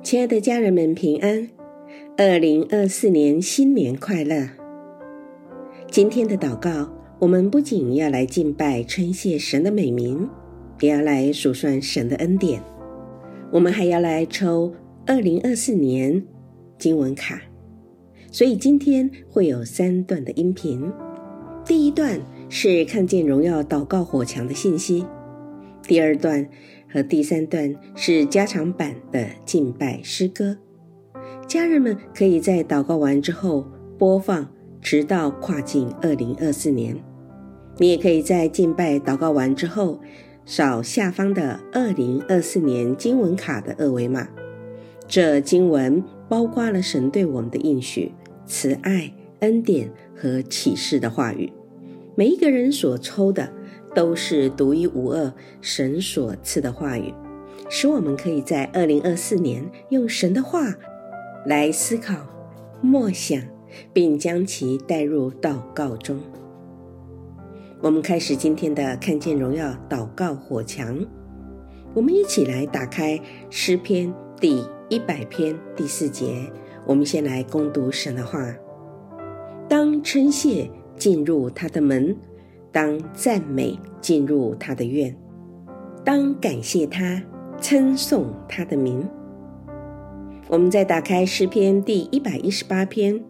亲爱的家人们平安，2024年新年快乐。今天的祷告，我们不仅要来敬拜称谢神的美名，也要来数算神的恩典。我们还要来抽2024年经文卡，所以今天会有3段的音频。第一段是看见荣耀祷告火墙的信息，第2段和第3段是加长版的敬拜诗歌。家人们可以在祷告完之后播放，直到跨进2024年。你也可以在敬拜祷告完之后扫下方的2024年经文卡的二维码。这经文包括了神对我们的应许、慈爱、恩典和启示的话语。每一个人所抽的都是独一无二神所赐的话语，使我们可以在2024年用神的话来思考、默想，并将其带入祷告中。我们开始今天的看见荣耀祷告火墙。我们一起来打开诗篇第100篇第4节，我们先来攻读神的话。当称谢进入他的门，当赞美进入他的院，当感谢他，称颂他的名。我们再打开诗篇第118篇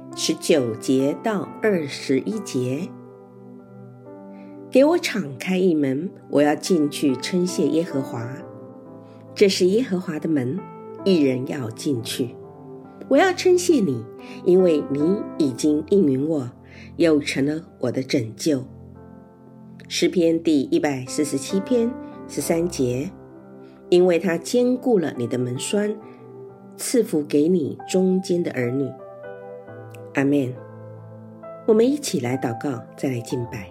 19节到21节。给我敞开一门，我要进去称谢耶和华。这是耶和华的门，一人要进去。我要称谢你，因为你已经应允我，又成了我的拯救。诗篇第147篇13节，因为他坚固了你的门栓，赐福给你中间的儿女。阿们。我们一起来祷告，再来敬拜。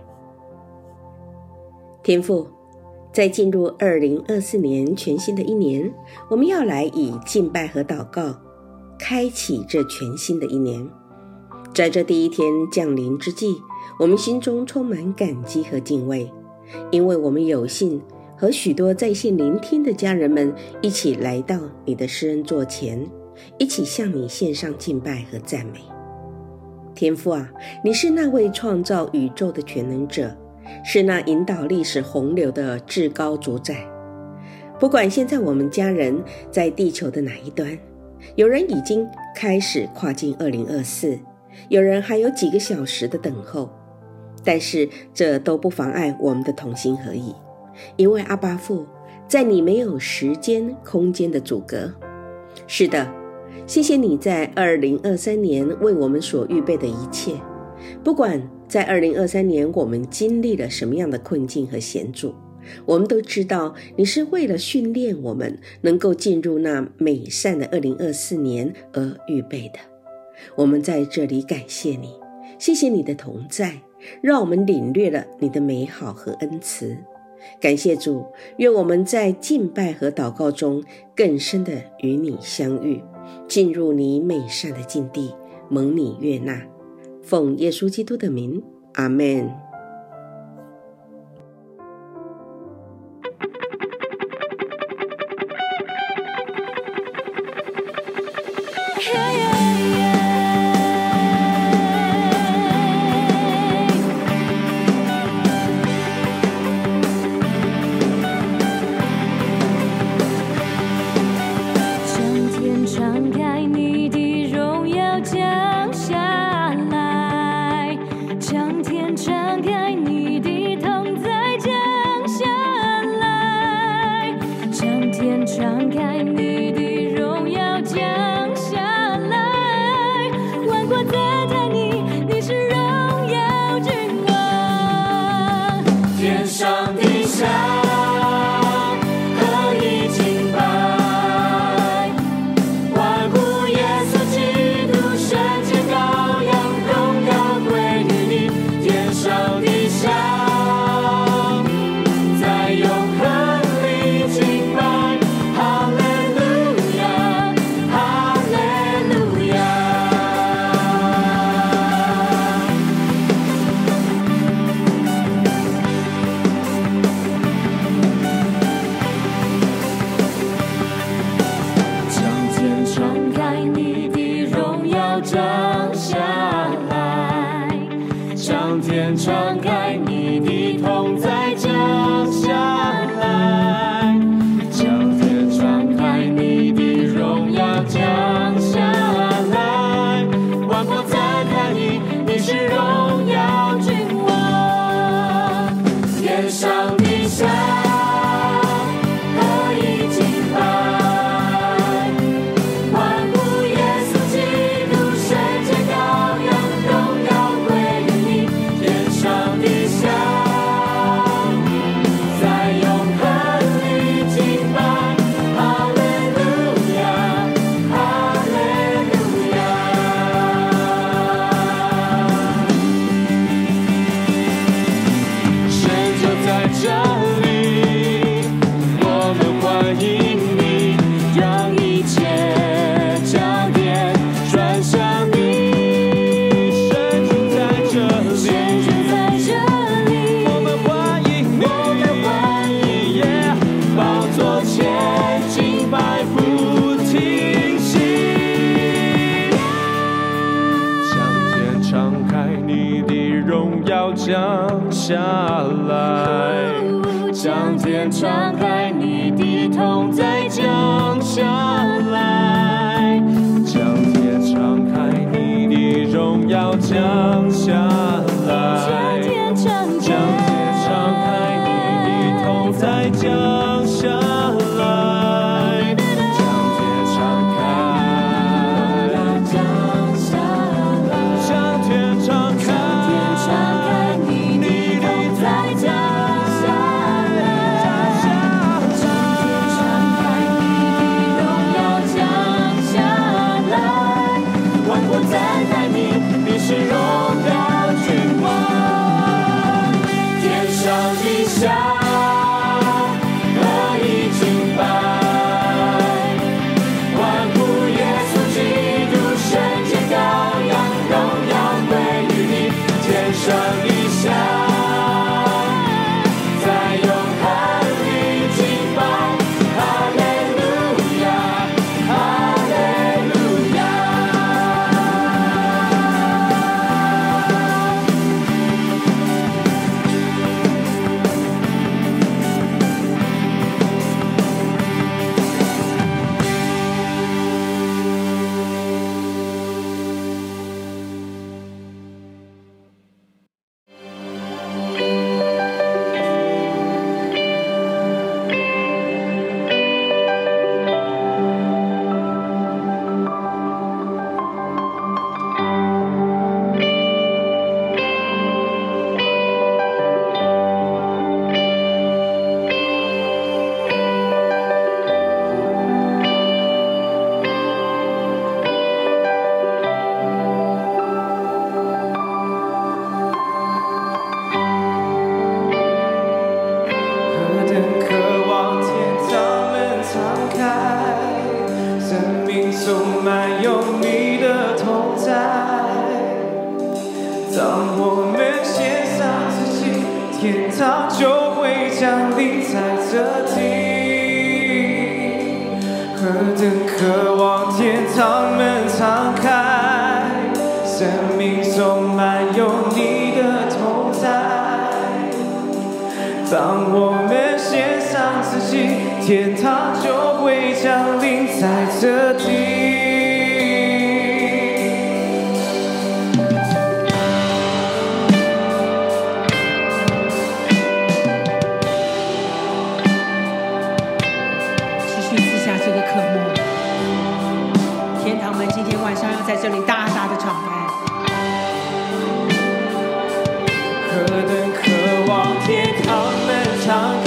天父，在进入2024年全新的一年，我们要来以敬拜和祷告开启这全新的一年。在这第一天降临之际，我们心中充满感激和敬畏，因为我们有幸和许多在线聆听的家人们一起来到你的施恩座前，一起向你献上敬拜和赞美。天父啊，你是那位创造宇宙的全能者，是那引导历史洪流的至高主宰。不管现在我们家人在地球的哪一端，有人已经开始跨进2024，有人还有几个小时的等候，但是这都不妨碍我们的同心合意，因为阿爸父，在你没有时间空间的阻隔。是的，谢谢你在2023年为我们所预备的一切。不管在2023年我们经历了什么样的困境和险阻，我们都知道你是为了训练我们能够进入那美善的2024年而预备的。我们在这里感谢你，谢谢你的同在，让我们领略了你的美好和恩慈。感谢主，愿我们在敬拜和祷告中更深的与你相遇，进入你美善的境地，蒙你悦纳。奉耶稣基督的名，阿们。 敞开你的荣耀降下来，将天敞天敞开，你的同在降下来，将天敞开，你的荣耀降下来，万国赞叹你，你是荣耀君王，天上地下何以敬拜，万古耶稣基督圣洁羔羊，荣耀归于你，天上地下在永恒里敬拜，哈利路亚，哈利路亚。神就在这里，我们欢迎你，让一切焦点转向你。神就在这里，我们欢迎你，宝座前敬拜不停息。将天敞开，你的荣耀降下来，将天敞开，你的同在降下来，将天敞开，你的荣耀降下来，将天敞开，你的同在降下来，将天敞开，将天敞开，你的同在降下来，万国赞叹你，你是荣耀君王，天上地下何以敬拜，万古耶稣基督圣洁羔羊，荣耀归于你，天上地下在永恒里敬拜，哈利路亚，哈利路亚。 何等渴望天堂门敞开，生命充满有你的同在。当我们献上自己，天堂就会降临在这地。何等渴望天堂门敞开，生命充满有你的同在。当我们献上自己，天堂就会降临在这地。 持续赐下这个科目，天堂门今天晚上要在这里大大的敞开。 何等渴望天堂门敞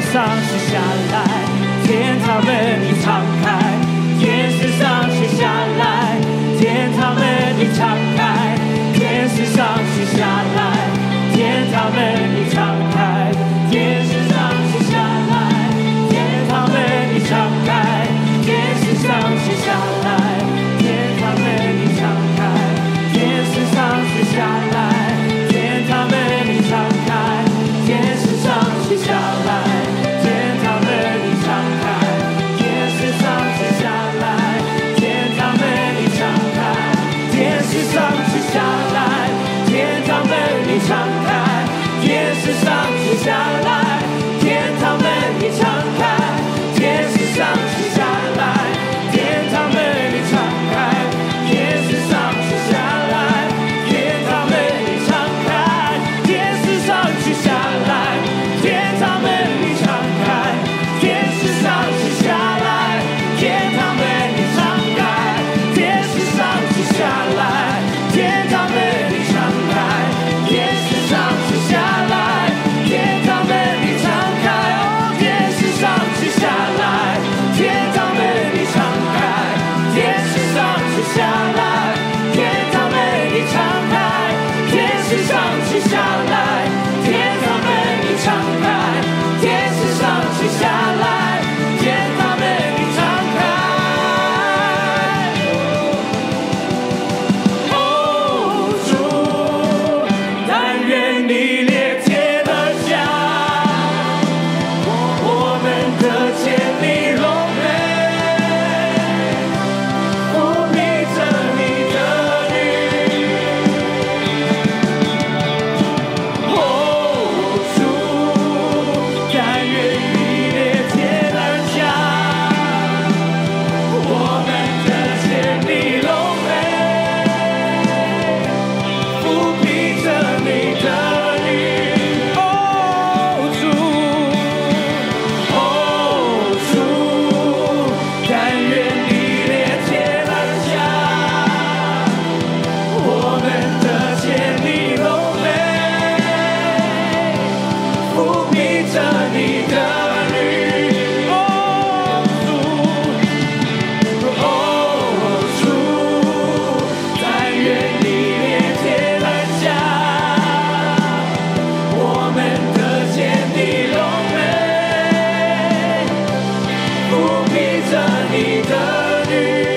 上许下来，天堂门已敞开，天使上许下来，天堂门已敞开，天使上许下来，天堂门已敞开，天使上许下来，天堂门已敞开，天使上许下来，天堂门已敞开，天使上许下来，天堂门已敞开，天使上许下来，天堂门已敞开，天使上许下来，天堂门已敞开，天使上许下来，天堂门已敞开，天使上许下来，天堂门已敞开，天使上许下来，天堂门已敞开，天使上许下来，天堂门已敞开，天使上许下来，天堂门已敞开，天使上许下来，天堂门已敞开，天使上许下来，天堂门已敞开，天使上许下来，天堂门已敞开，哦，天使上许下来，天堂门已敞开，天使上许下来，天堂门已敞开，天使上许下来，天堂门已敞开，天使上许下来，天堂门已敞开。哦，主，但愿你列天而降，我们的千里龙飞，不披着你的绿。哦，主，但愿你列天而降，我们的千里龙飞，不披着你的绿。哦，主，哦，主，但愿你列天而降，我们的千里龙飞，不披着你的绿。哦，主，哦，主，但愿你列天而降，我们的千里龙飞，不披着你的绿。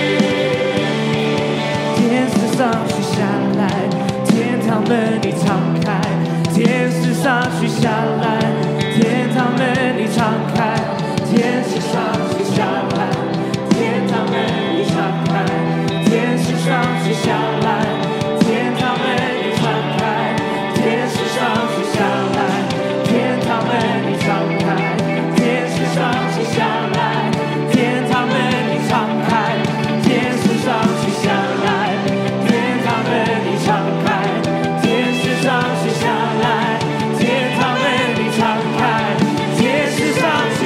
天使上许下来，天堂门已敞开，天使上许下来，天堂门已敞开，天使上许下来，天堂门已敞开，天使上许下来，天堂门已敞开，天使上许下来，天堂门已敞开，天使上许下来，天堂门已敞开，天使上许下来，天堂门已敞开，天使上许下来，天堂门已敞开，天使上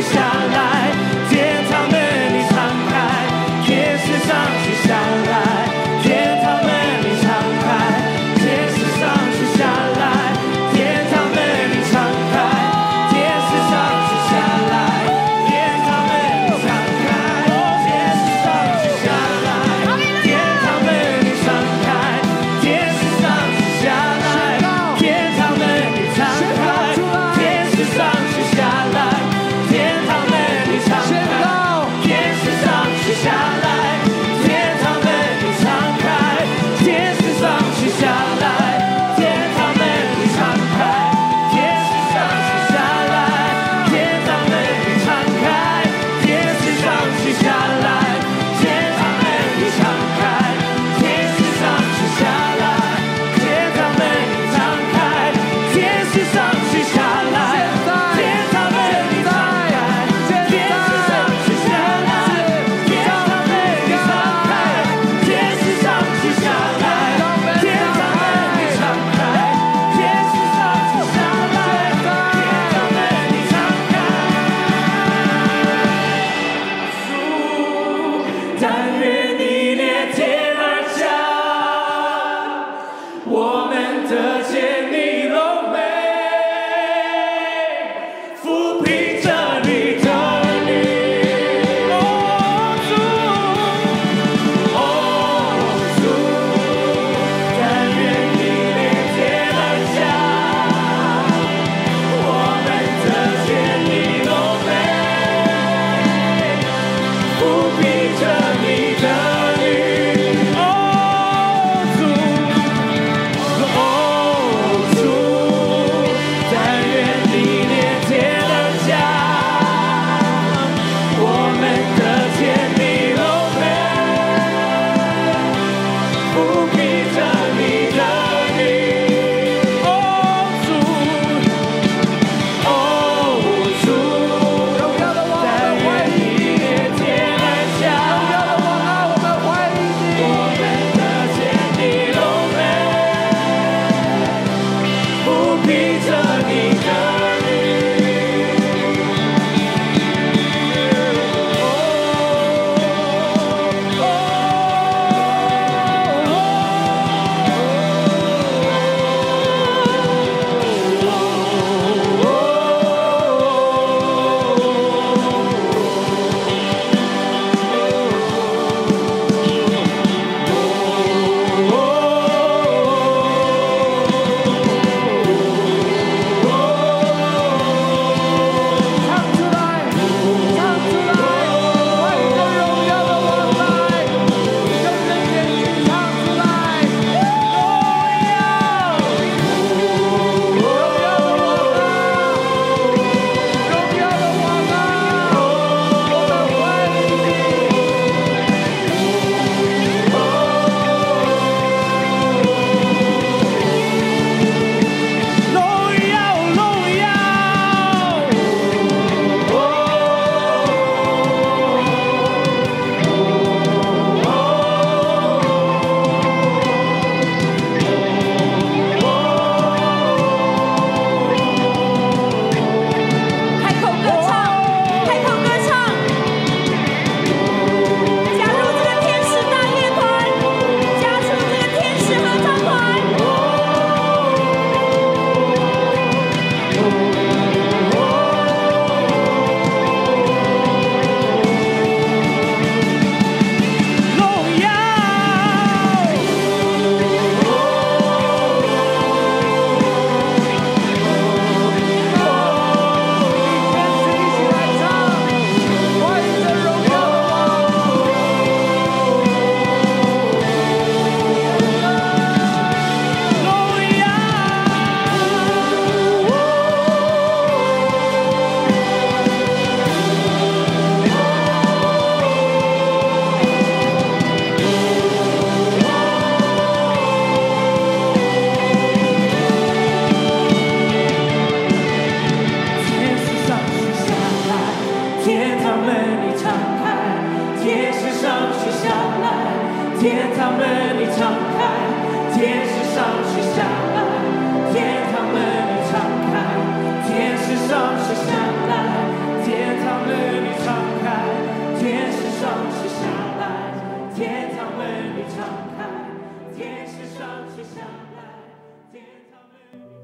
堂门已敞开，天使上去下来，天堂门已敞开，天使上去下来，天堂门已敞开，天使上去下来，天堂门已敞开，天使上去下来，天堂门已敞开，天使上去下来，天堂门已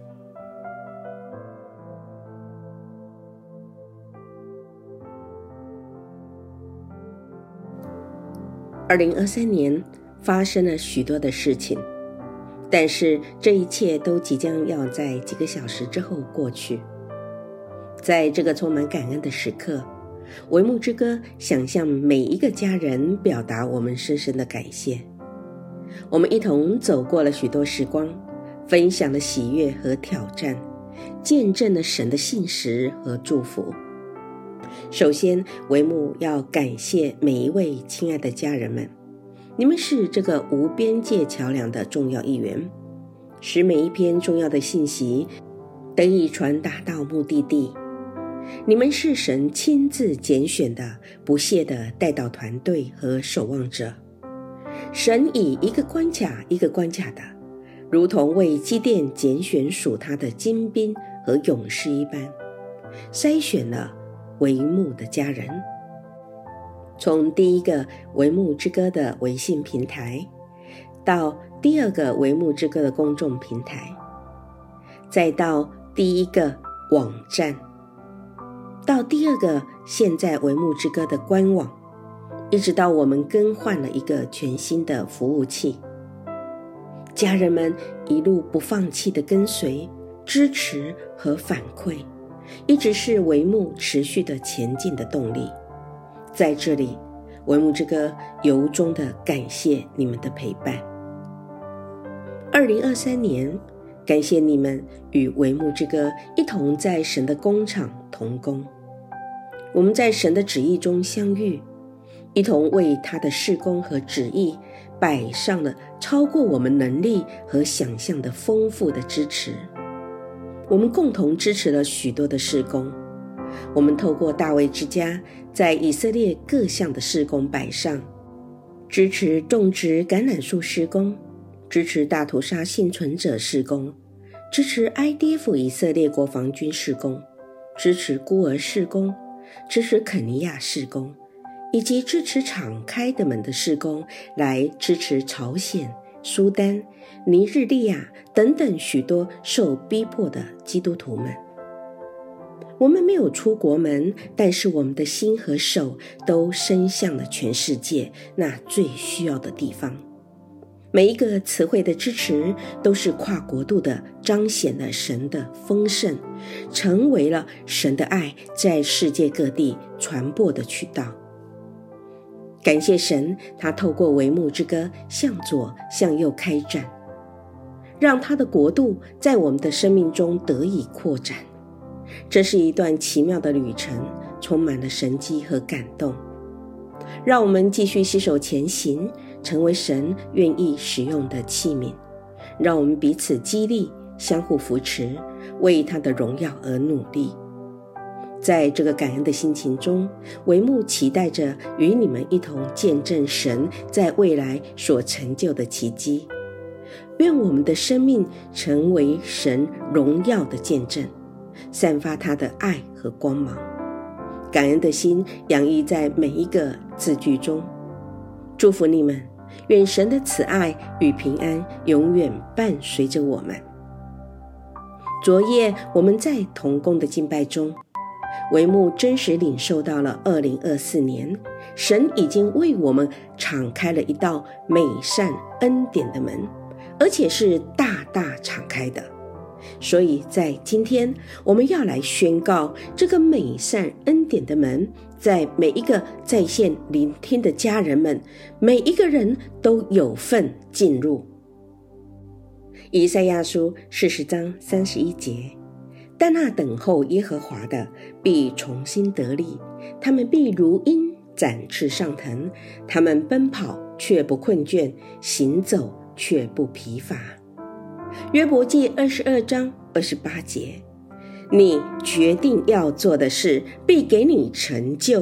2023年发生了许多的事情，但是这一切都即将要在几个小时之后过去。在这个充满感恩的时刻，为牧之歌想向每一个家人表达我们深深的感谢。我们一同走过了许多时光，分享了喜悦和挑战，见证了神的信实和祝福。首先，为牧要感谢每一位亲爱的家人们，你们是这个无边界桥梁的重要一员，使每一篇重要的信息得以传达到目的地。你们是神亲自拣选的不懈的代祷团队和守望者，神以一个关卡一个关卡的，如同为基甸拣选属他的精兵和勇士一般，筛选了为牧的家人。从第一个为牧之歌的微信平台，到第二个为牧之歌的公众平台，再到第一个网站，到第二个现在为牧之歌的官网，一直到我们更换了一个全新的服务器。家人们一路不放弃的跟随、支持和反馈，一直是为牧持续的前进的动力。在这里，为牧之歌由衷的感谢你们的陪伴。2023年，感谢你们与为牧之歌一同在神的工厂同工。我们在神的旨意中相遇，一同为他的事工和旨意摆上了超过我们能力和想象的丰富的支持。我们共同支持了许多的事工。我们透过大卫之家在以色列各项的事工摆上，支持种植橄榄树事工，支持大屠杀幸存者事工，支持 IDF 以色列国防军事工，支持孤儿事工，支持肯尼亚事工，以及支持敞开的门的事工，来支持朝鲜、苏丹、尼日利亚等等许多受逼迫的基督徒们。我们没有出国门，但是我们的心和手都伸向了全世界那最需要的地方。每一个词汇的支持都是跨国度的彰显了神的丰盛，成为了神的爱在世界各地传播的渠道。感谢神，他透过为牧之歌向左向右开展，让他的国度在我们的生命中得以扩展。这是一段奇妙的旅程，充满了神迹和感动。让我们继续携手前行，成为神愿意使用的器皿。让我们彼此激励，相互扶持，为他的荣耀而努力。在这个感恩的心情中，为牧期待着与你们一同见证神在未来所成就的奇迹。愿我们的生命成为神荣耀的见证，散发他的爱和光芒。感恩的心洋溢在每一个字句中。祝福你们，愿神的慈爱与平安永远伴随着我们。昨夜我们在同工的敬拜中，为牧真实领受到了2024年，神已经为我们敞开了一道美善恩典的门，而且是大大敞开的。所以在今天，我们要来宣告这个美善恩典的门，在每一个在线聆听的家人们，每一个人都有份进入。以赛亚书40章31节，但那等候耶和华的必重新得力，他们必如鹰展翅上腾，他们奔跑却不困倦，行走却不疲乏。约伯记22章28节，你决定要做的事必给你成就，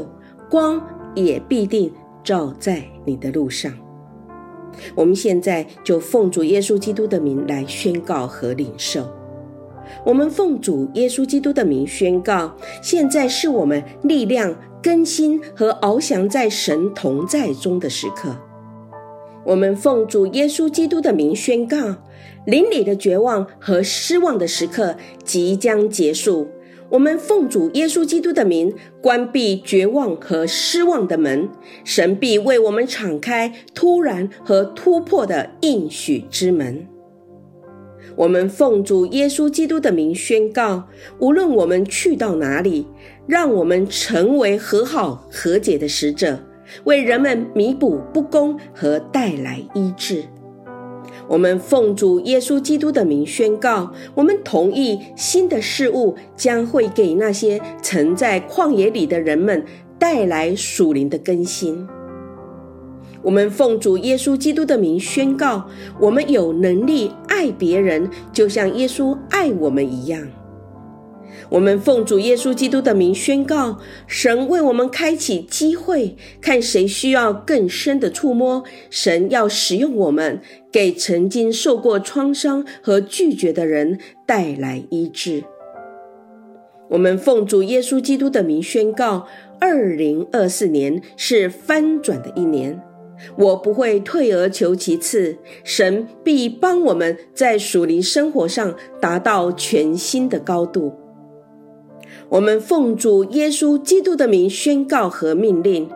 光也必定照在你的路上。我们现在就奉主耶稣基督的名来宣告和领受。我们奉主耶稣基督的名宣告，现在是我们力量更新和翱翔在神同在中的时刻。我们奉主耶稣基督的名宣告，灵里的绝望和失望的时刻即将结束。我们奉主耶稣基督的名关闭绝望和失望的门，神必为我们敞开突然和突破的应许之门。我们奉主耶稣基督的名宣告，无论我们去到哪里，让我们成为和好和解的使者，为人们弥补不公和带来医治。我们奉主耶稣基督的名宣告，我们同意新的事物将会给那些曾在旷野里的人们带来属灵的更新。我们奉主耶稣基督的名宣告，我们有能力爱别人，就像耶稣爱我们一样。我们奉主耶稣基督的名宣告，神为我们开启机会，看谁需要更深的触摸，神要使用我们，给曾经受过创伤和拒绝的人带来医治。我们奉主耶稣基督的名宣告，2024年是翻转的一年。我不会退而求其次，神必帮我们在属灵生活上达到全新的高度。我们奉主耶稣基督的名宣告和命令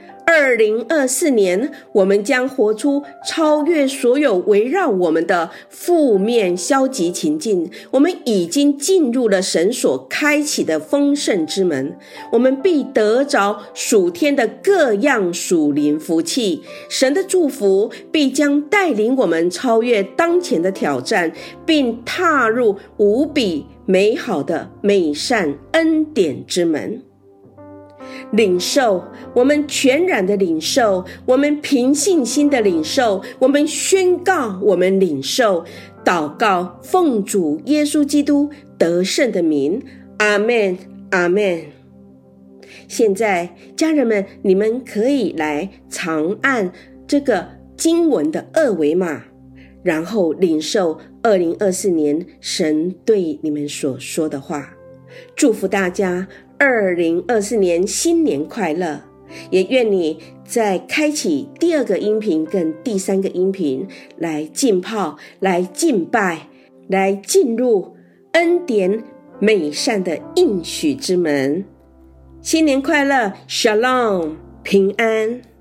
，2024年我们将活出超越所有围绕我们的负面消极情境。我们已经进入了神所开启的丰盛之门，我们必得着属天的各样属灵福气。神的祝福必将带领我们超越当前的挑战，并踏入无比美好的美善恩典之门。领受，我们全然的领受，我们凭信心的领受，我们宣告，我们领受，祷告，奉主耶稣基督得胜的名，阿们，阿们。现在家人们，你们可以来长按这个经文的二维码，然后领受2024年神对你们所说的话。祝福大家2024年新年快乐，也愿你在开启第2个音频跟第3个音频来浸泡，来敬拜，来进入恩典美善的应许之门。新年快乐， Shalom， 平安。